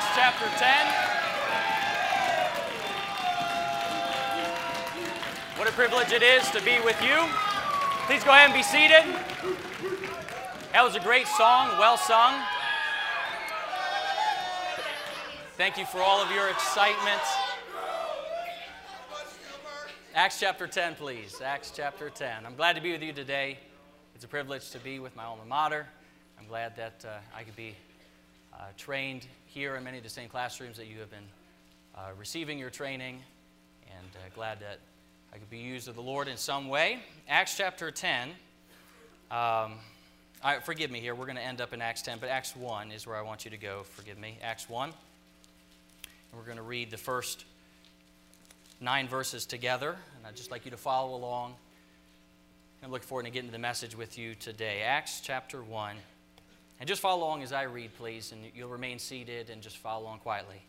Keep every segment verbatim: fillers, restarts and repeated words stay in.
Acts chapter ten. What a privilege it is to be with you. Please go ahead and be seated. That was a great song, well sung. Thank you for all of your excitement. Acts chapter ten, please. Acts chapter ten. I'm glad to be with you today. It's a privilege to be with my alma mater. I'm glad that uh, I could be uh, trained here in many of the same classrooms that you have been uh, receiving your training, and uh, glad that I could be used of the Lord in some way. Acts chapter ten. Um, I, forgive me here. We're going to end up in Acts ten, but Acts one is where I want you to go. Forgive me. Acts one. And we're going to read the first nine verses together, and I'd just like you to follow along. I'm looking forward to getting to the message with you today. Acts chapter one. And just follow along as I read, please, and you'll remain seated and just follow along quietly.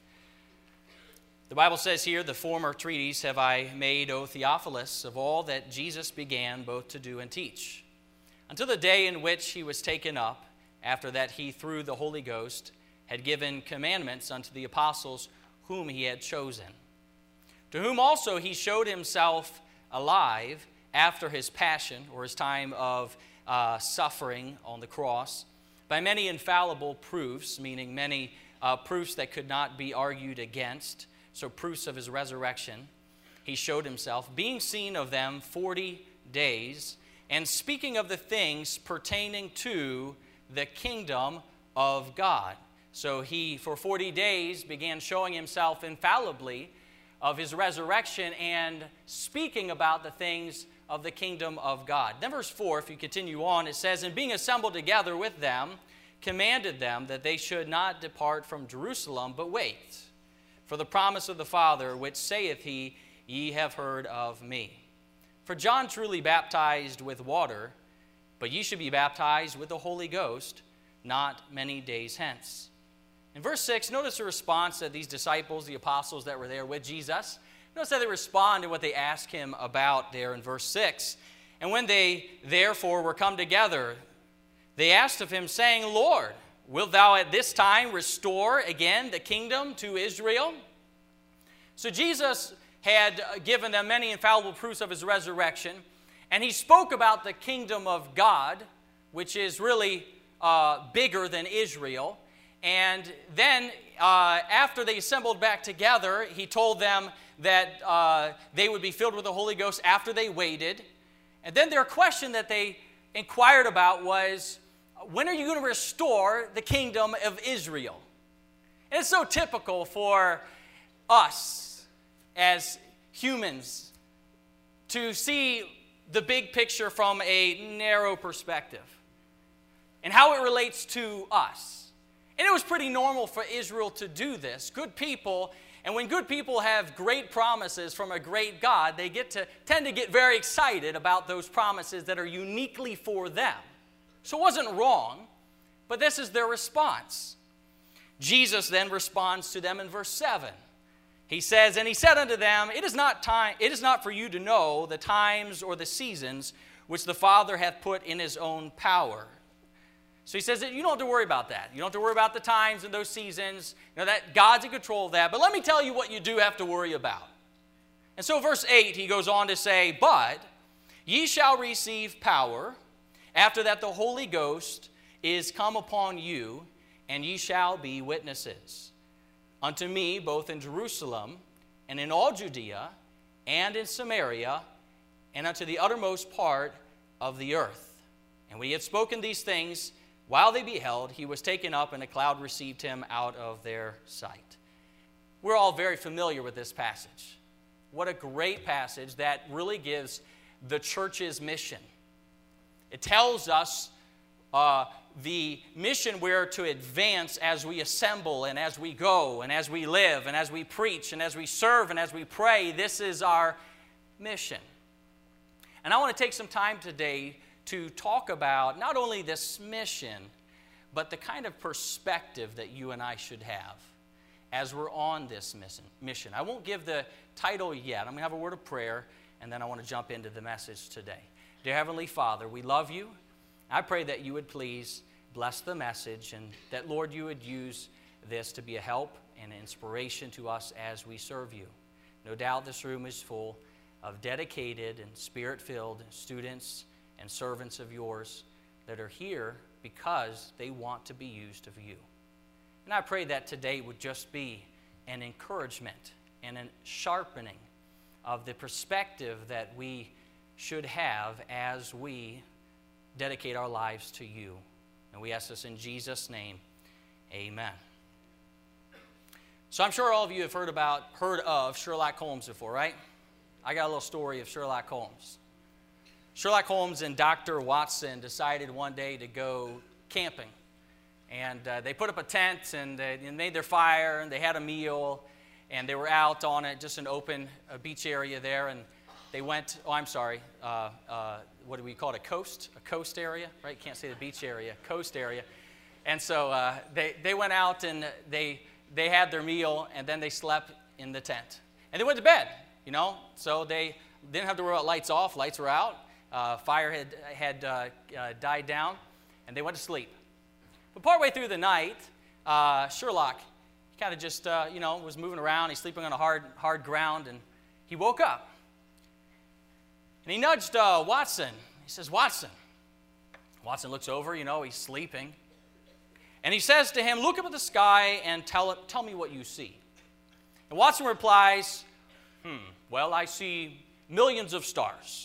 The Bible says here, "The former treatise have I made, O Theophilus, of all that Jesus began both to do and teach, until the day in which he was taken up, after that he, through the Holy Ghost, had given commandments unto the apostles whom he had chosen, to whom also he showed himself alive after his passion," or his time of uh, suffering on the cross, "by many infallible proofs," meaning many uh, proofs that could not be argued against, so proofs of his resurrection, "he showed himself, being seen of them forty days, and speaking of the things pertaining to the kingdom of God." So he, for forty days, began showing himself infallibly of his resurrection and speaking about the things of the kingdom of God. Then verse four, if you continue on, it says, "And being assembled together with them, commanded them that they should not depart from Jerusalem, but wait for the promise of the Father, which saith he, Ye have heard of me. For John truly baptized with water, but ye should be baptized with the Holy Ghost not many days hence." In verse six, notice the response that these disciples, the apostles that were there with Jesus, notice how they respond to what they ask him about there in verse six. "And when they therefore were come together, they asked of him, saying, Lord, wilt thou at this time restore again the kingdom to Israel?" So Jesus had given them many infallible proofs of his resurrection, and he spoke about the kingdom of God, which is really uh, bigger than Israel. And then uh, after they assembled back together, he told them that uh, they would be filled with the Holy Ghost after they waited. And then their question that they inquired about was, when are you going to restore the kingdom of Israel? And it's so typical for us as humans to see the big picture from a narrow perspective and how it relates to us. And it was pretty normal for Israel to do this. Good people, and when good people have great promises from a great God, they get to tend to get very excited about those promises that are uniquely for them. So it wasn't wrong, but this is their response. Jesus then responds to them in verse seven. He says, "And he said unto them, It is not time, it is not for you to know the times or the seasons which the Father hath put in his own power." So he says that you don't have to worry about that. You don't have to worry about the times and those seasons. You know, that God's in control of that. But let me tell you what you do have to worry about. And so verse eight, he goes on to say, "But ye shall receive power, after that the Holy Ghost is come upon you, and ye shall be witnesses unto me both in Jerusalem and in all Judea and in Samaria and unto the uttermost part of the earth. And when he had spoken these things, while they beheld, he was taken up, and a cloud received him out of their sight." We're all very familiar with this passage. What a great passage that really gives the church's mission. It tells us uh, the mission we're to advance as we assemble and as we go and as we live and as we preach and as we serve and as we pray. This is our mission. And I want to take some time today to talk about not only this mission, but the kind of perspective that you and I should have as we're on this mission. I won't give the title yet. I'm going to have a word of prayer, and then I want to jump into the message today. Dear Heavenly Father, we love you. I pray that you would please bless the message, and that, Lord, you would use this to be a help and an inspiration to us as we serve you. No doubt this room is full of dedicated and spirit-filled students and servants of yours that are here because they want to be used of you. And I pray that today would just be an encouragement and a sharpening of the perspective that we should have as we dedicate our lives to you. And we ask this in Jesus' name, amen. So I'm sure all of you have heard about, heard of Sherlock Holmes before, right? I got a little story of Sherlock Holmes. Sherlock Holmes and Doctor Watson decided one day to go camping. And uh, they put up a tent, and they made their fire, and they had a meal, and they were out on it, just an open uh, beach area there, and they went, oh, I'm sorry, uh, uh, what do we call it, a coast? A coast area, right? Can't say the beach area, coast area. And so uh, they, they went out, and they, they had their meal, and then they slept in the tent. And they went to bed, you know, so they didn't have to worry about lights off, lights were out, uh, fire had, had uh, uh, died down, and they went to sleep. But partway through the night, uh, Sherlock kind of just, uh, you know, was moving around. He's sleeping on a hard, hard ground, and he woke up. And he nudged uh, Watson. He says, Watson. Watson looks over, you know, he's sleeping. And he says to him, look up at the sky and tell, tell me what you see. And Watson replies, hmm, well, I see millions of stars.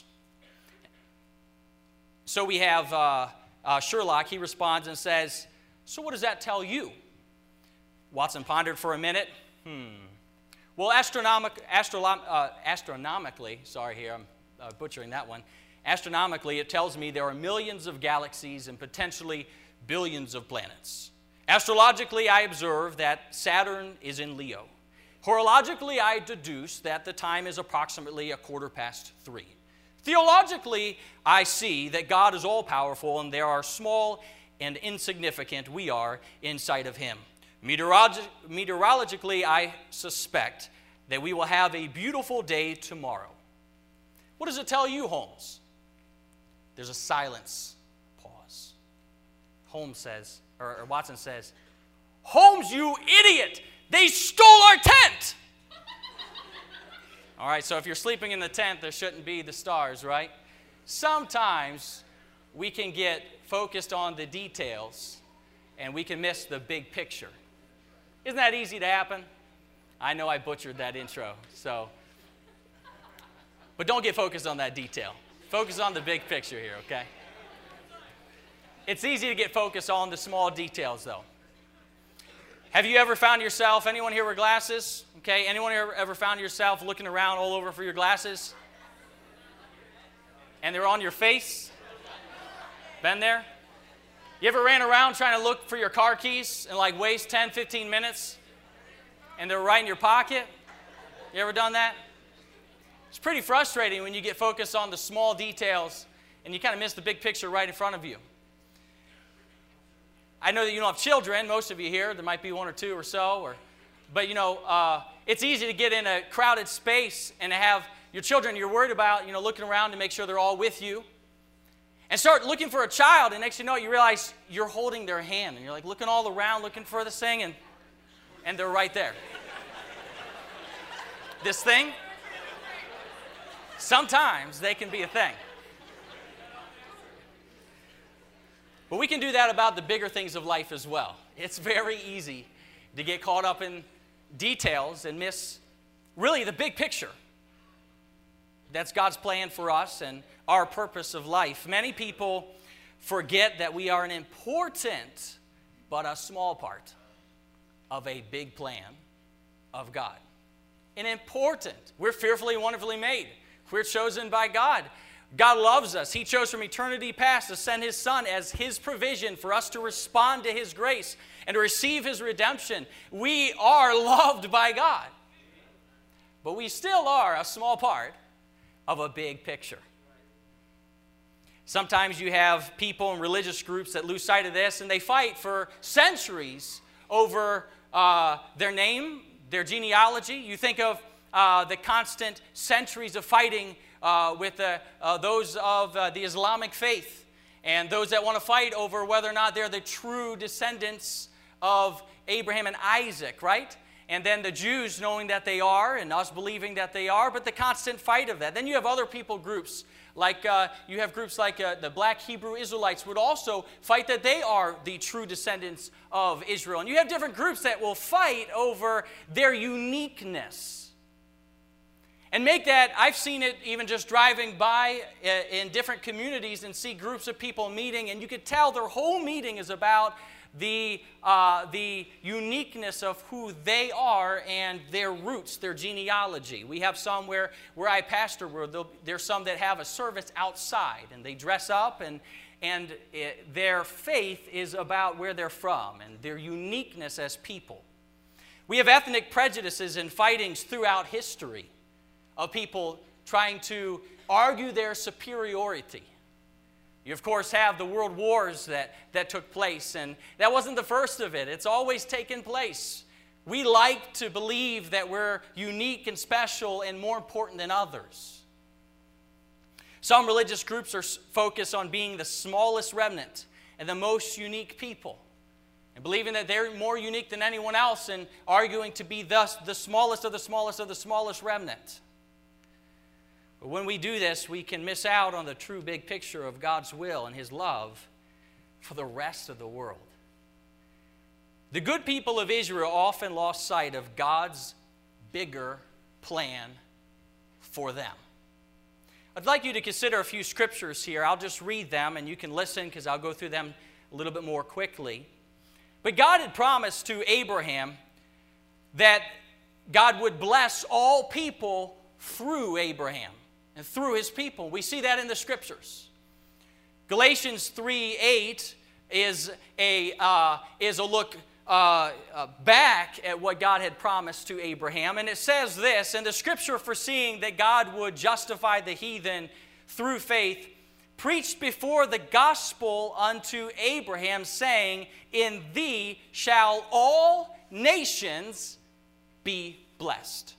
So we have uh, uh, Sherlock. He responds and says, so what does that tell you? Watson pondered for a minute. Hmm. Well, astronomic, astro, uh, astronomically, sorry here, I'm uh, butchering that one. Astronomically, it tells me there are millions of galaxies and potentially billions of planets. Astrologically, I observe that Saturn is in Leo. Horologically, I deduce that the time is approximately a quarter past three. Theologically, I see that God is all-powerful and there are small and insignificant we are in sight of him. Meteorologi- meteorologically, I suspect that we will have a beautiful day tomorrow. What does it tell you, Holmes? There's a silence. Pause. Holmes says, or, or Watson says, Holmes, you idiot! They stole our tent! All right, so if you're sleeping in the tent, there shouldn't be the stars, right? Sometimes we can get focused on the details and we can miss the big picture. Isn't that easy to happen? I know I butchered that intro, so. But don't get focused on that detail. Focus on the big picture here, okay? It's easy to get focused on the small details, though. Have you ever found yourself, anyone here with glasses? Okay, anyone here ever found yourself looking around all over for your glasses? And they're on your face? Been there? You ever ran around trying to look for your car keys and like waste ten, fifteen minutes and they're right in your pocket? You ever done that? It's pretty frustrating when you get focused on the small details and you kind of miss the big picture right in front of you. I know that you don't have children, most of you here. There might be one or two or so. Or, but, you know, uh, it's easy to get in a crowded space and to have your children you're worried about, you know, looking around to make sure they're all with you. And start looking for a child, and next you know it, you realize you're holding their hand. And you're like looking all around, looking for this thing, and, and they're right there. This thing, sometimes they can be a thing. But we can do that about the bigger things of life as well. It's very easy to get caught up in details and miss really the big picture. That's God's plan for us and our purpose of life. Many people forget that we are an important but a small part of a big plan of God. An important. We're fearfully and wonderfully made. We're chosen by God. God loves us. He chose from eternity past to send his Son as his provision for us to respond to his grace and to receive his redemption. We are loved by God. But we still are a small part of a big picture. Sometimes you have people in religious groups that lose sight of this, and they fight for centuries over uh, their name, their genealogy. You think of uh, the constant centuries of fighting uh, with the, uh, those of uh, the Islamic faith, and those that want to fight over whether or not they're the true descendants of Abraham and Isaac, right? And then the Jews knowing that they are, and us believing that they are, but the constant fight of that. Then you have other people groups, like uh, you have groups like uh, the black Hebrew Israelites would also fight that they are the true descendants of Israel. And you have different groups that will fight over their uniqueness. And make that, I've seen it even just driving by in different communities and see groups of people meeting, and you could tell their whole meeting is about the, uh, the uniqueness of who they are and their roots, their genealogy. We have some where, where I pastor, where there's some that have a service outside, and they dress up, and, and it, their faith is about where they're from and their uniqueness as people. We have ethnic prejudices and fightings throughout history of people trying to argue their superiority. You, of course, have the world wars that, that took place, and that wasn't the first of it. It's always taken place. We like to believe that we're unique and special and more important than others. Some religious groups are focused on being the smallest remnant and the most unique people, and believing that they're more unique than anyone else and arguing to be thus the smallest of the smallest of the smallest remnant. But when we do this, we can miss out on the true big picture of God's will and His love for the rest of the world. The good people of Israel often lost sight of God's bigger plan for them. I'd like you to consider a few scriptures here. I'll just read them and you can listen because I'll go through them a little bit more quickly. But God had promised to Abraham that God would bless all people through Abraham and through his people. We see that in the scriptures. Galatians three eight is a, uh, is a look uh, uh, back at what God had promised to Abraham. And it says this, in the scripture foreseeing that God would justify the heathen through faith, preached before the gospel unto Abraham, saying, in thee shall all nations be blessed.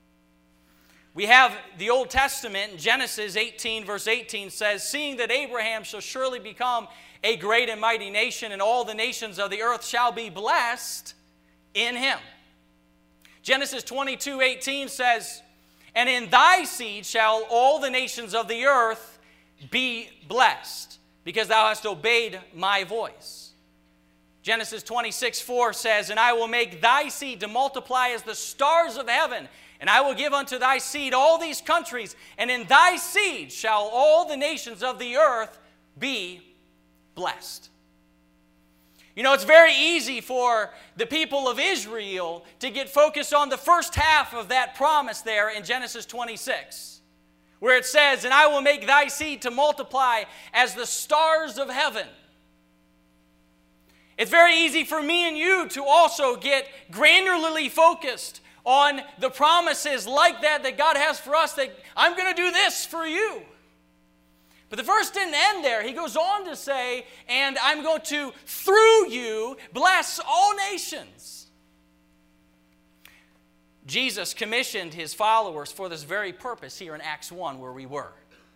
We have the Old Testament, Genesis eighteen, verse eighteen says, seeing that Abraham shall surely become a great and mighty nation, and all the nations of the earth shall be blessed in him. Genesis twenty-two, eighteen says, and in thy seed shall all the nations of the earth be blessed, because thou hast obeyed my voice. Genesis twenty-six, four says, and I will make thy seed to multiply as the stars of heaven, and I will give unto thy seed all these countries, and in thy seed shall all the nations of the earth be blessed. You know, it's very easy for the people of Israel to get focused on the first half of that promise there in Genesis twenty-six, where it says, and I will make thy seed to multiply as the stars of heaven. It's very easy for me and you to also get granularly focused on the promises like that that God has for us, that I'm going to do this for you. But the verse didn't end there. He goes on to say, and I'm going to, through you, bless all nations. Jesus commissioned his followers for this very purpose here in Acts one, where we were.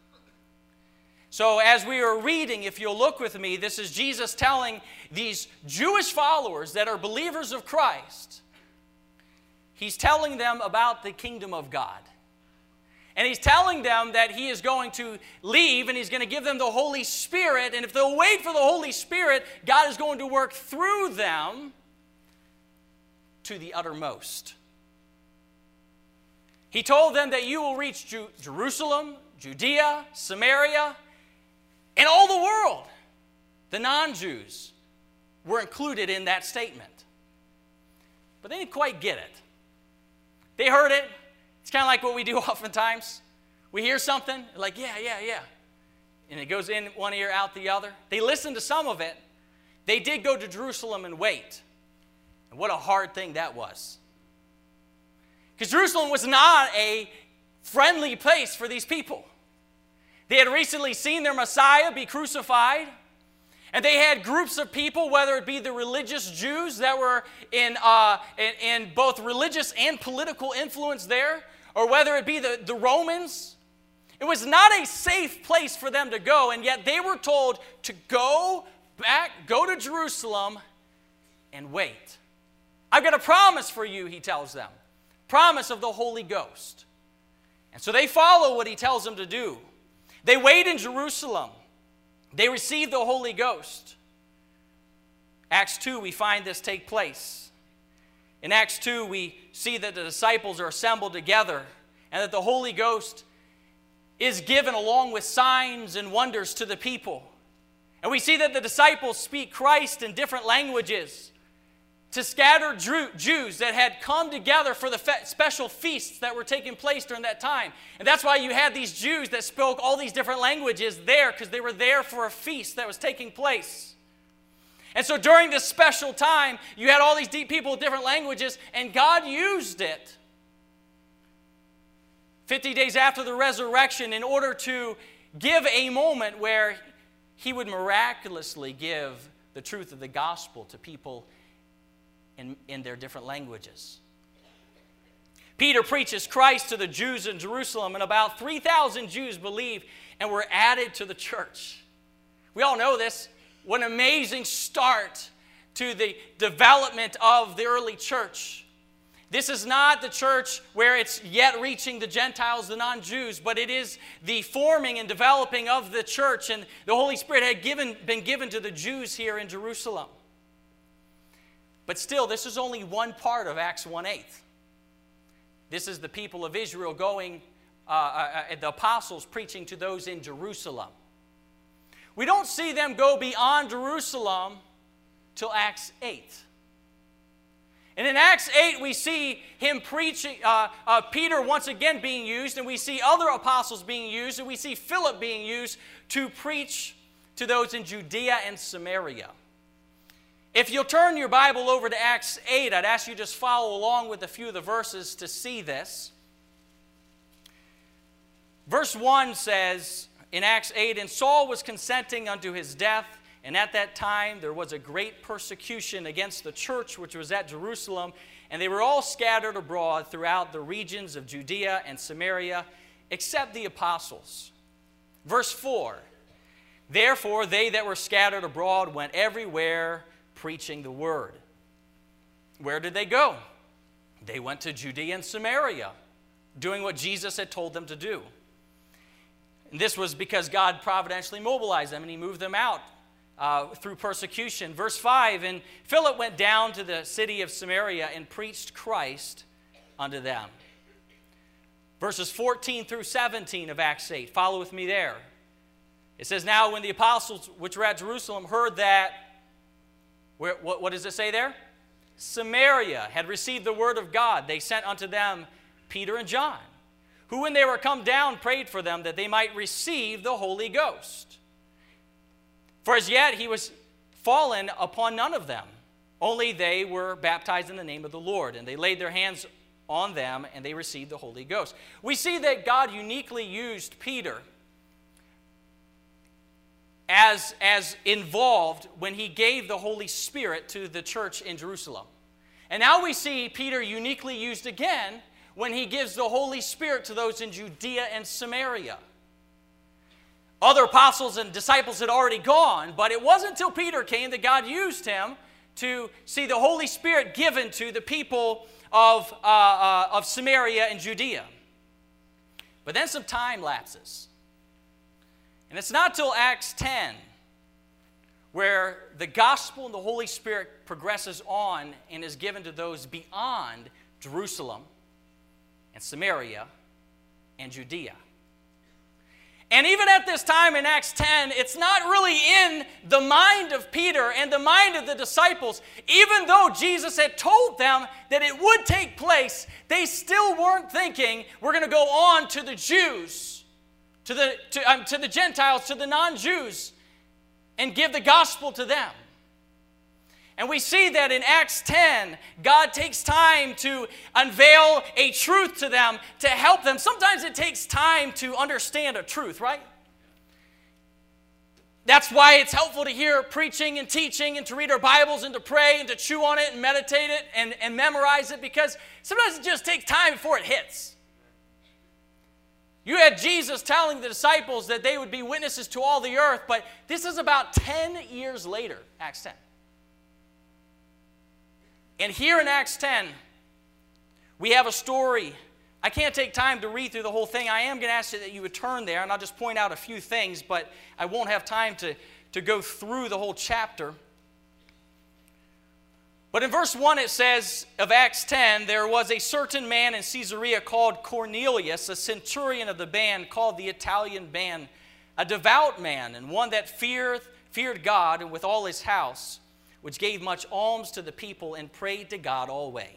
So as we were reading, if you'll look with me, this is Jesus telling these Jewish followers that are believers of Christ, he's telling them about the kingdom of God. And he's telling them that he is going to leave and he's going to give them the Holy Spirit. And if they'll wait for the Holy Spirit, God is going to work through them to the uttermost. He told them that you will reach Ju- Jerusalem, Judea, Samaria, and all the world. The non-Jews were included in that statement. But they didn't quite get it. They heard it. It's kind of like what we do oftentimes. We hear something, like, yeah, yeah, yeah. And it goes in one ear, out the other. They listened to some of it. They did go to Jerusalem and wait. And what a hard thing that was. Because Jerusalem was not a friendly place for these people. They had recently seen their Messiah be crucified. And they had groups of people, whether it be the religious Jews that were in, uh, in, in both religious and political influence there, or whether it be the, the Romans. It was not a safe place for them to go, and yet they were told to go back, go to Jerusalem, and wait. I've got a promise for you, he tells them. Promise of the Holy Ghost. And so they follow what he tells them to do. They wait in Jerusalem. They receive the Holy Ghost. Acts two, we find this take place. In Acts two, we see that the disciples are assembled together and that the Holy Ghost is given along with signs and wonders to the people. And we see that the disciples speak Christ in different languages to scattered Jews that had come together for the special feasts that were taking place during that time. And that's why you had these Jews that spoke all these different languages there, because they were there for a feast that was taking place. And so during this special time, you had all these deep people with different languages, and God used it fifty days after the resurrection in order to give a moment where he would miraculously give the truth of the gospel to people in, in their different languages. Peter preaches Christ to the Jews in Jerusalem, and about three thousand Jews believed and were added to the church. We all know this. What an amazing start to the development of the early church. This is not the church where it's yet reaching the Gentiles, the non-Jews, but it is the forming and developing of the church, and the Holy Spirit had given, been given to the Jews here in Jerusalem. But still, this is only one part of Acts one eight. This is the people of Israel going, uh, uh, the apostles preaching to those in Jerusalem. We don't see them go beyond Jerusalem till Acts eight. And in Acts eight, we see him preaching, uh, uh, Peter once again being used, and we see other apostles being used, and we see Philip being used to preach to those in Judea and Samaria. If you'll turn your Bible over to Acts eight, I'd ask you to just follow along with a few of the verses to see this. Verse one says in Acts eight, "And Saul was consenting unto his death, and at that time there was a great persecution against the church which was at Jerusalem, and they were all scattered abroad throughout the regions of Judea and Samaria, except the apostles." Verse four, "Therefore they that were scattered abroad went everywhere preaching the word." Where did they go? They went to Judea and Samaria, doing what Jesus had told them to do. And this was because God providentially mobilized them and he moved them out uh, through persecution. Verse five, "And Philip went down to the city of Samaria and preached Christ unto them." Verses fourteen through seventeen of Acts eight. Follow with me there. It says, "Now when the apostles which were at Jerusalem heard that," where, what, what does it say there? "Samaria had received the word of God, they sent unto them Peter and John, who when they were come down prayed for them that they might receive the Holy Ghost. For as yet he was fallen upon none of them, only they were baptized in the name of the Lord. And they laid their hands on them, and they received the Holy Ghost." We see that God uniquely used Peter as, as involved when he gave the Holy Spirit to the church in Jerusalem. And now we see Peter uniquely used again when he gives the Holy Spirit to those in Judea and Samaria. Other apostles and disciples had already gone, but it wasn't until Peter came that God used him to see the Holy Spirit given to the people of, uh, uh, of Samaria and Judea. But then some time lapses. And it's not till Acts ten where the gospel and the Holy Spirit progresses on and is given to those beyond Jerusalem and Samaria and Judea. And even at this time in Acts ten, it's not really in the mind of Peter and the mind of the disciples. Even though Jesus had told them that it would take place, they still weren't thinking, we're going to go on to the Jews, to the, to, um, to the Gentiles, to the non-Jews, and give the gospel to them. And we see that in Acts ten, God takes time to unveil a truth to them, to help them. Sometimes it takes time to understand a truth, right? That's why it's helpful to hear preaching and teaching and to read our Bibles and to pray and to chew on it and meditate it and, and memorize it, because sometimes it just takes time before it hits. You had Jesus telling the disciples that they would be witnesses to all the earth, but this is about ten years later, Acts ten. And here in Acts ten, we have a story. I can't take time to read through the whole thing. I am going to ask you that you would turn there, and I'll just point out a few things, but I won't have time to, to go through the whole chapter. But in verse one it says of Acts ten, there was a certain man in Caesarea called Cornelius, a centurion of the band called the Italian band, a devout man, and one that feared, feared God and with all his house, which gave much alms to the people and prayed to God always.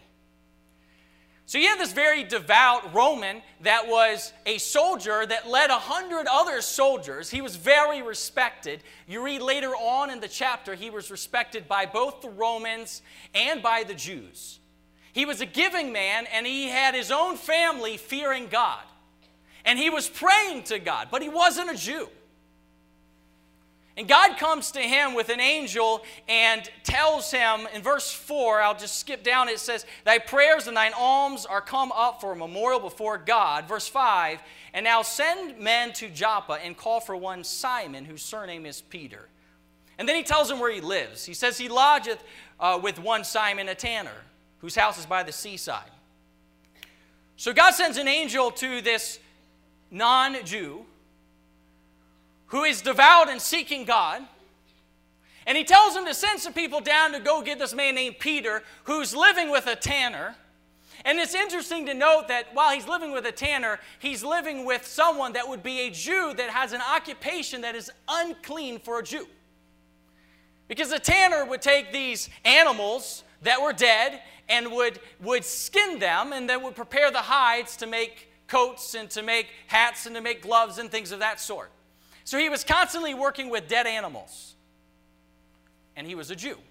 So you have this very devout Roman that was a soldier that led a hundred other soldiers. He was very respected. You read later on in the chapter, he was respected by both the Romans and by the Jews. He was a giving man, and he had his own family fearing God. And he was praying to God, but he wasn't a Jew. And God comes to him with an angel and tells him in verse four, I'll just skip down, it says, thy prayers and thine alms are come up for a memorial before God. Verse five, and now send men to Joppa and call for one Simon, whose surname is Peter. And then he tells him where he lives. He says he lodgeth uh, with one Simon, a tanner, whose house is by the seaside. So God sends an angel to this non-Jew who is devout and seeking God. And he tells him to send some people down to go get this man named Peter, who's living with a tanner. And it's interesting to note that while he's living with a tanner, he's living with someone that would be a Jew that has an occupation that is unclean for a Jew. Because the tanner would take these animals that were dead and would, would skin them, and then would prepare the hides to make coats and to make hats and to make gloves and things of that sort. So he was constantly working with dead animals. And he was a Jew.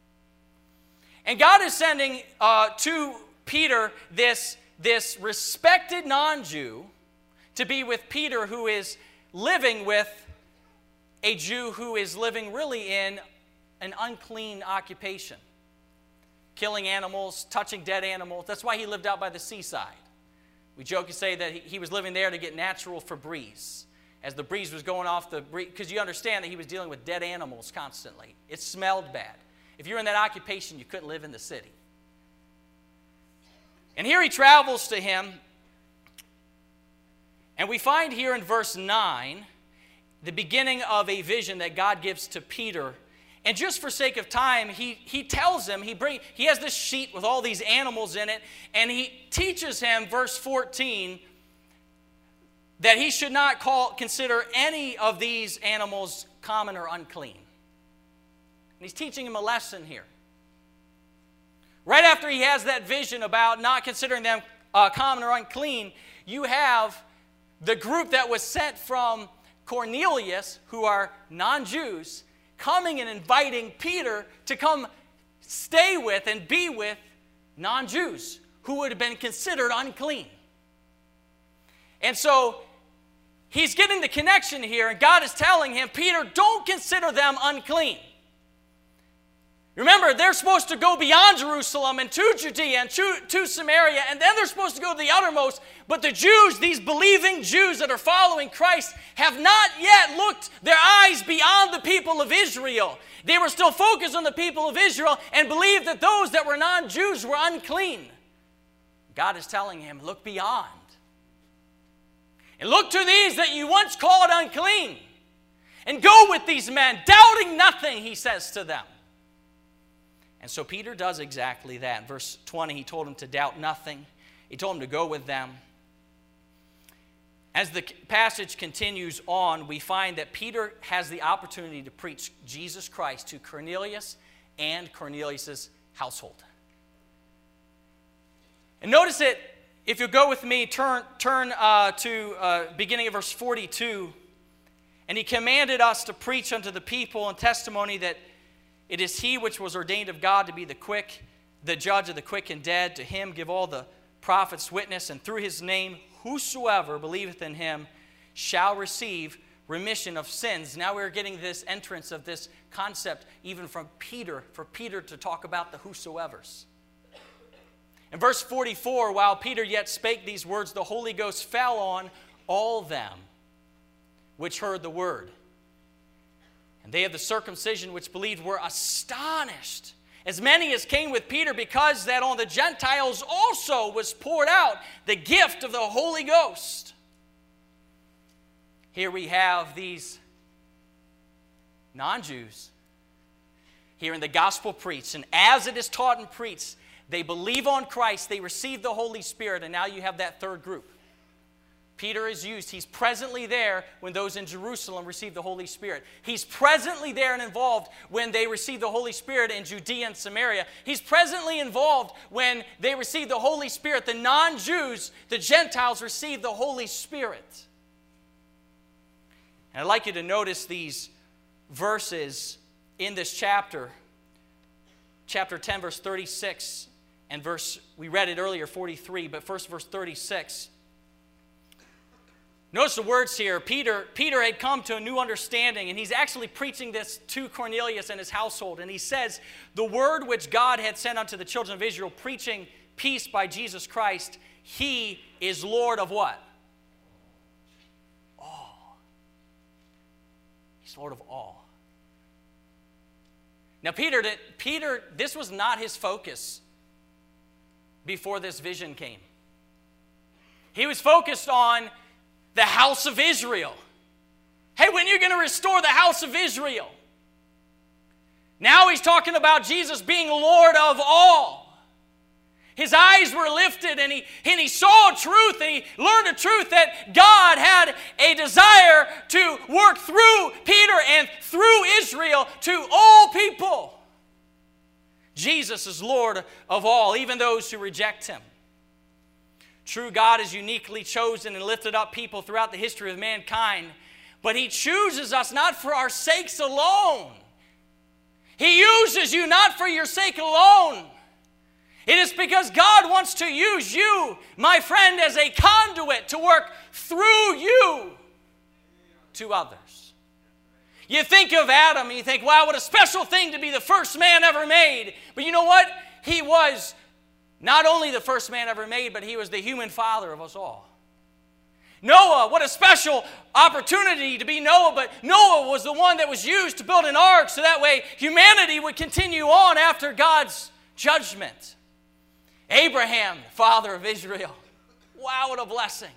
And God is sending uh, to Peter this, this respected non-Jew to be with Peter, who is living with a Jew who is living really in an unclean occupation. Killing animals, touching dead animals. That's why he lived out by the seaside. We joke and say that he, he was living there to get natural Febreze. As the breeze was going off the breeze, because you understand that he was dealing with dead animals constantly. It smelled bad. If you're in that occupation, you couldn't live in the city. And here he travels to him, and we find here in verse nine the beginning of a vision that God gives to Peter. And just for sake of time, he, he tells him, he, bring, he has this sheet with all these animals in it, and he teaches him, verse fourteen, that he should not call, consider any of these animals common or unclean. And he's teaching him a lesson here. Right after he has that vision about not considering them uh, common or unclean, you have the group that was sent from Cornelius, who are non-Jews, coming and inviting Peter to come stay with and be with non-Jews who would have been considered unclean. And so he's getting the connection here, and God is telling him, Peter, don't consider them unclean. Remember, they're supposed to go beyond Jerusalem and to Judea and to, to Samaria, and then they're supposed to go to the uttermost. But the Jews, these believing Jews that are following Christ, have not yet looked their eyes beyond the people of Israel. They were still focused on the people of Israel and believed that those that were non-Jews were unclean. God is telling him, look beyond. And look to these that you once called unclean. And go with these men, doubting nothing, he says to them. And so Peter does exactly that. Verse twenty, he told him to doubt nothing. He told him to go with them. As the passage continues on, we find that Peter has the opportunity to preach Jesus Christ to Cornelius and Cornelius' household. And notice it. If you'll go with me, turn, turn uh, to uh, beginning of verse forty-two. And he commanded us to preach unto the people in testimony that it is he which was ordained of God to be the quick, the judge of the quick and dead. To him give all the prophets witness, and through his name whosoever believeth in him shall receive remission of sins. Now we're getting this entrance of this concept even from Peter, for Peter to talk about the whosoevers. In verse forty-four, while Peter yet spake these words, the Holy Ghost fell on all them which heard the word. And they of the circumcision which believed were astonished, as many as came with Peter, because that on the Gentiles also was poured out the gift of the Holy Ghost. Here we have these non-Jews hearing the gospel preached, and as it is taught and preached, they believe on Christ, they receive the Holy Spirit, and now you have that third group. Peter is used. He's presently there when those in Jerusalem receive the Holy Spirit. He's presently there and involved when they receive the Holy Spirit in Judea and Samaria. He's presently involved when they receive the Holy Spirit. The non-Jews, the Gentiles, receive the Holy Spirit. And I'd like you to notice these verses in this chapter, chapter ten, verse thirty-six, and verse, we read it earlier, forty-three, but first verse thirty-six. Notice the words here. Peter, Peter had come to a new understanding, and he's actually preaching this to Cornelius and his household. And he says, the word which God had sent unto the children of Israel, preaching peace by Jesus Christ, he is Lord of what? All. He's Lord of all. Now, Peter, did, Peter, this was not his focus before this vision came. He was focused on the house of Israel. Hey, when are you going to restore the house of Israel? Now he's talking about Jesus being Lord of all. His eyes were lifted, and he, and he saw truth, and he learned the truth that God had a desire to work through Peter and through Israel to all people. Jesus is Lord of all, even those who reject him. True, God has uniquely chosen and lifted up people throughout the history of mankind, but he chooses us not for our sakes alone. He uses you not for your sake alone. It is because God wants to use you, my friend, as a conduit to work through you to others. You think of Adam and you think, wow, what a special thing to be the first man ever made. But you know what? He was not only the first man ever made, but he was the human father of us all. Noah, what a special opportunity to be Noah, but Noah was the one that was used to build an ark so that way humanity would continue on after God's judgment. Abraham, father of Israel. Wow, what a blessing.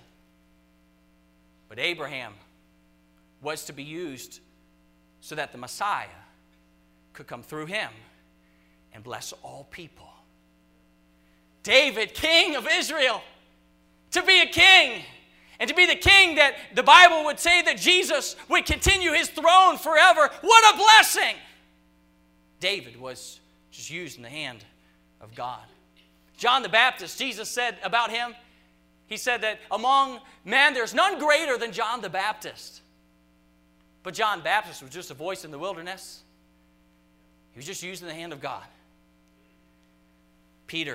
But Abraham was to be used so that the Messiah could come through him and bless all people. David, king of Israel, to be a king, and to be the king that the Bible would say that Jesus would continue his throne forever. What a blessing! David was just used in the hand of God. John the Baptist, Jesus said about him, he said that among men there's none greater than John the Baptist. But John the Baptist was just a voice in the wilderness. He was just used in the hand of God. Peter,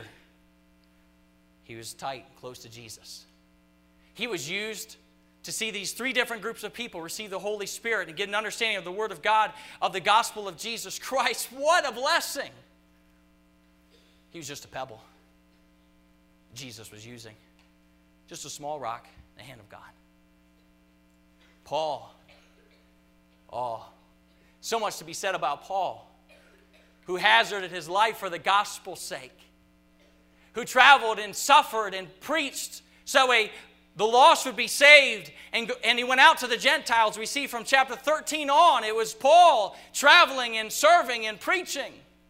he was tight, close to Jesus. He was used to see these three different groups of people receive the Holy Spirit and get an understanding of the Word of God, of the gospel of Jesus Christ. What a blessing! He was just a pebble Jesus was using. Just a small rock in the hand of God. Paul. Oh, so much to be said about Paul, who hazarded his life for the gospel's sake, who traveled and suffered and preached so a, the lost would be saved, and, and he went out to the Gentiles. We see from chapter thirteen on, it was Paul traveling and serving and preaching.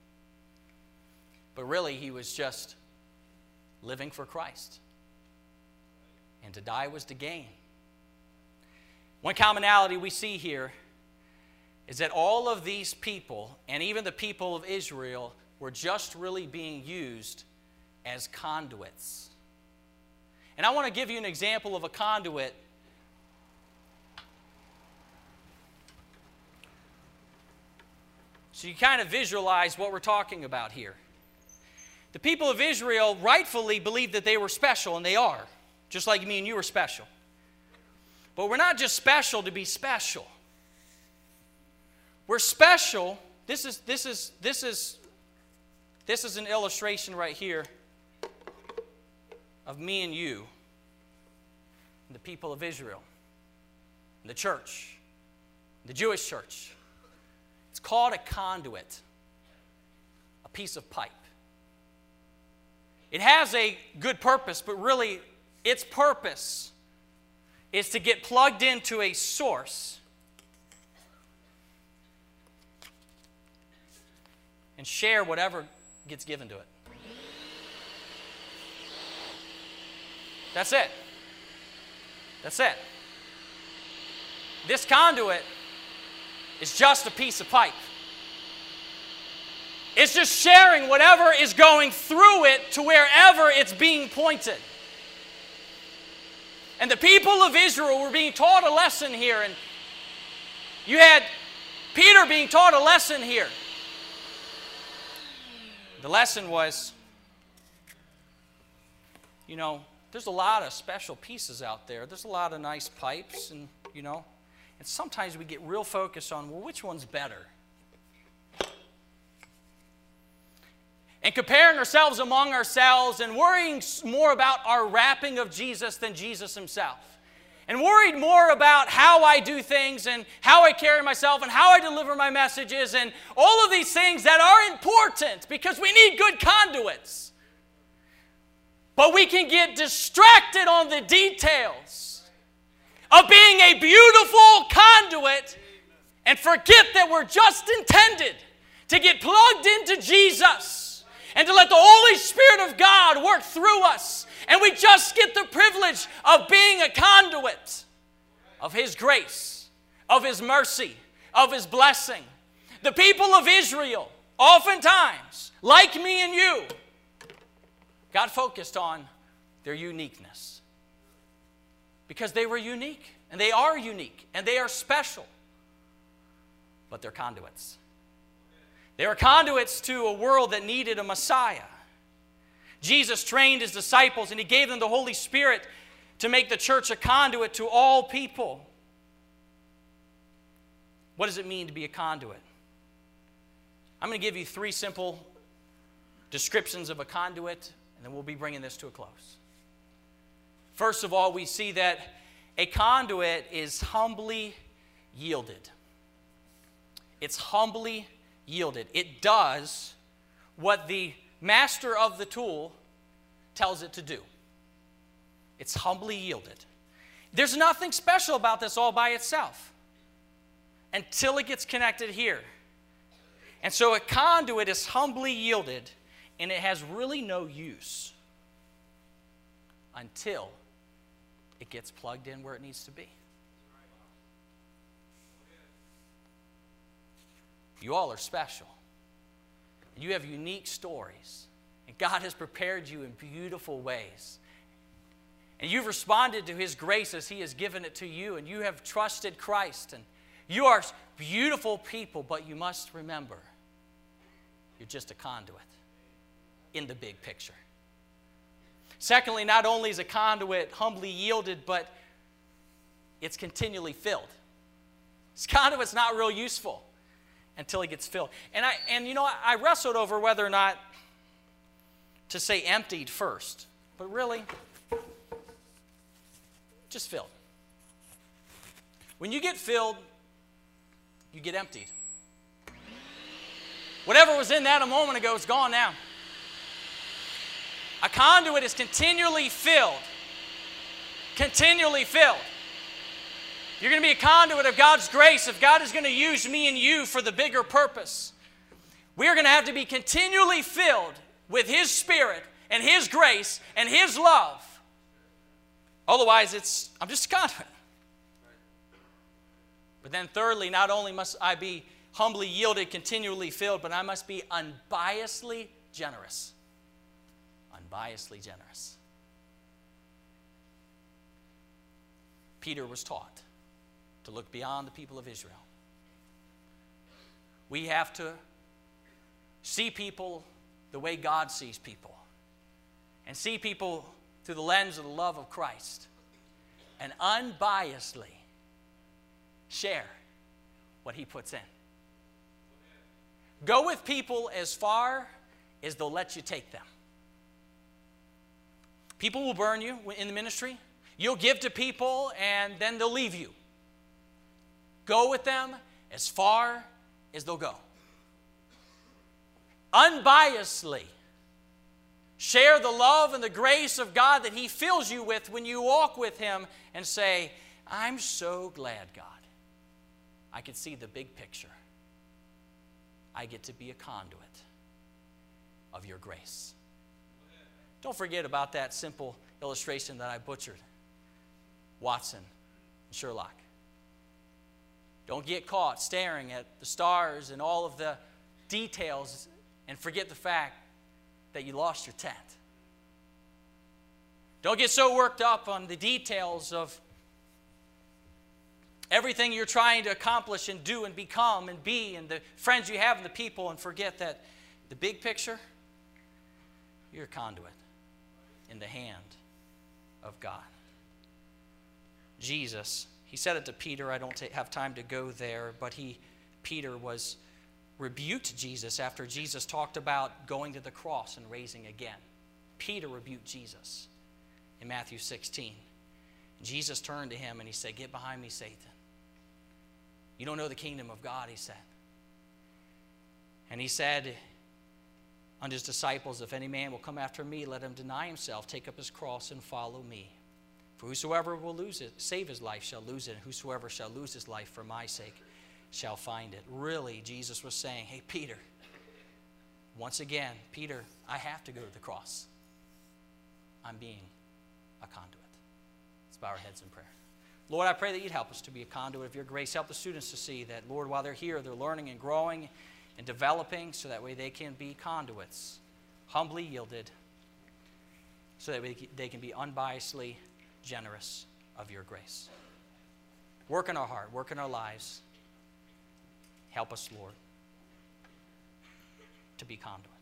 But really, he was just living for Christ. And to die was to gain. One commonality we see here is that all of these people, and even the people of Israel, were just really being used as conduits. And I want to give you an example of a conduit. So you kind of visualize what we're talking about here. The people of Israel rightfully believed that they were special, and they are, just like me and you are special. But we're not just special to be special. We're special. This is this is this is this is an illustration right here of me and you, and the people of Israel, and the church, the Jewish church. It's called a conduit. A piece of pipe. It has a good purpose, but really its purpose is to get plugged into a source and share whatever gets given to it. That's it. That's it. This conduit is just a piece of pipe. It's just sharing whatever is going through it to wherever it's being pointed. And the people of Israel were being taught a lesson here. And you had Peter being taught a lesson here. The lesson was, you know, there's a lot of special pieces out there. There's a lot of nice pipes, and, you know, and sometimes we get real focused on, well, which one's better? And comparing ourselves among ourselves and worrying more about our wrapping of Jesus than Jesus himself. And worried more about how I do things and how I carry myself and how I deliver my messages and all of these things that are important because we need good conduits. But we can get distracted on the details of being a beautiful conduit and forget that we're just intended to get plugged into Jesus and to let the Holy Spirit of God work through us. And we just get the privilege of being a conduit of His grace, of His mercy, of His blessing. The people of Israel, oftentimes, like me and you, got focused on their uniqueness. Because they were unique, and they are unique, and they are special. But they're conduits. They were conduits to a world that needed a Messiah. Jesus trained His disciples, and He gave them the Holy Spirit to make the church a conduit to all people. What does it mean to be a conduit? I'm going to give you three simple descriptions of a conduit, and then we'll be bringing this to a close. First of all, we see that a conduit is humbly yielded. It's humbly yielded. It does what the master of the tool tells it to do. It's humbly yielded. There's nothing special about this all by itself until it gets connected here. And so a conduit is humbly yielded, and it has really no use until it gets plugged in where it needs to be. You all are special. And you have unique stories. And God has prepared you in beautiful ways. And you've responded to His grace as He has given it to you. And you have trusted Christ. And you are beautiful people, but you must remember, you're just a conduit in the big picture. Secondly, not only is a conduit humbly yielded, but it's continually filled. This conduit's not real useful until it gets filled. And I and you know, I wrestled over whether or not to say emptied first. But really, just filled. When you get filled, you get emptied. Whatever was in that a moment ago is gone now. A conduit is continually filled. Continually filled. You're going to be a conduit of God's grace if God is going to use me and you for the bigger purpose. We are going to have to be continually filled with His Spirit and His grace and His love. Otherwise, it's I'm just a conduit. But then thirdly, not only must I be humbly yielded, continually filled, but I must be unbiasedly generous. Unbiasedly generous. Peter was taught to look beyond the people of Israel. We have to see people the way God sees people and see people through the lens of the love of Christ and unbiasedly share what He puts in. Go with people as far as they'll let you take them. People will burn you in the ministry. You'll give to people and then they'll leave you. Go with them as far as they'll go. unbiasedly share the love and the grace of God that He fills you with when you walk with Him and say, I'm so glad, God, I can see the big picture. I get to be a conduit of your grace. Don't forget about that simple illustration that I butchered. Watson and Sherlock. Don't get caught staring at the stars and all of the details and forget the fact that you lost your tent. Don't get so worked up on the details of everything you're trying to accomplish and do and become and be and the friends you have and the people, and forget that the big picture, you're a conduit in the hand of God. Jesus, he said it to Peter. I don't have time to go there, but he, Peter was rebuked Jesus after Jesus talked about going to the cross and raising again. Peter rebuked Jesus in Matthew sixteen. Jesus turned to him and he said, get behind me, Satan. You don't know the kingdom of God, he said. And he said unto his disciples, if any man will come after me, let him deny himself, take up his cross, and follow me. For whosoever will lose it, save his life, shall lose it, and whosoever shall lose his life for my sake shall find it. Really, Jesus was saying, hey, Peter, once again, Peter, I have to go to the cross. I'm being a conduit. Let's bow our heads in prayer. Lord, I pray that you'd help us to be a conduit of your grace. Help the students to see that, Lord, while they're here, they're learning and growing and developing so that way they can be conduits, humbly yielded, so that they can be unbiasedly generous of your grace. Work in our heart, work in our lives. Help us, Lord, to be conduits.